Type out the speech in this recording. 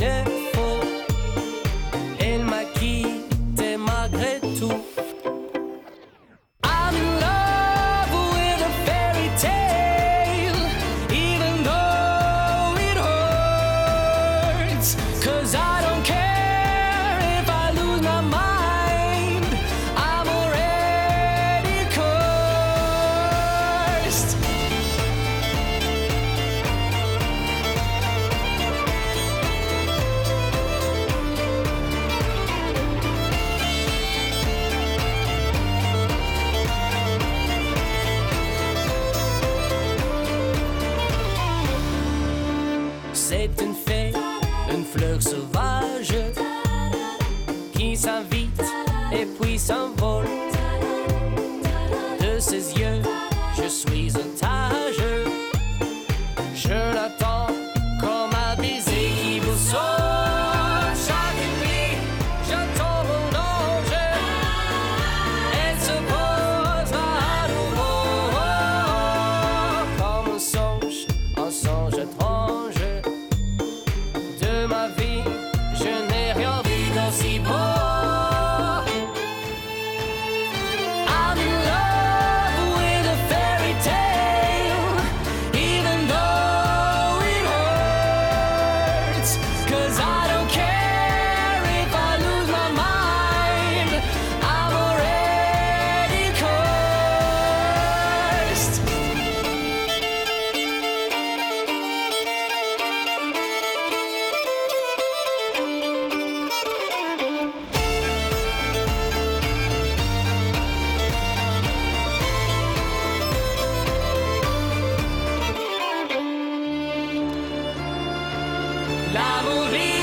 ne faut. Elle m'a quitté malgré tout. I'm in love with a fairy tale, even though it hurts. 'Cause I don't care if I lose my mind, I'm already cursed. C'est une fée, une fleur sauvage qui s'invite et puis s'envole. De ses yeux, je suis otage. Je l'attends comme un baiser qui vous sauve. Chaque nuit, j'attends mon ange. Elle se posera à nouveau comme un songe étrange. De ma vie, je n'ai rien vu d'aussi beau. I'm in love with a fairy tale, even though it hurts. 'Cause I don't care if I lose my mind, I'm already cursed. L'amour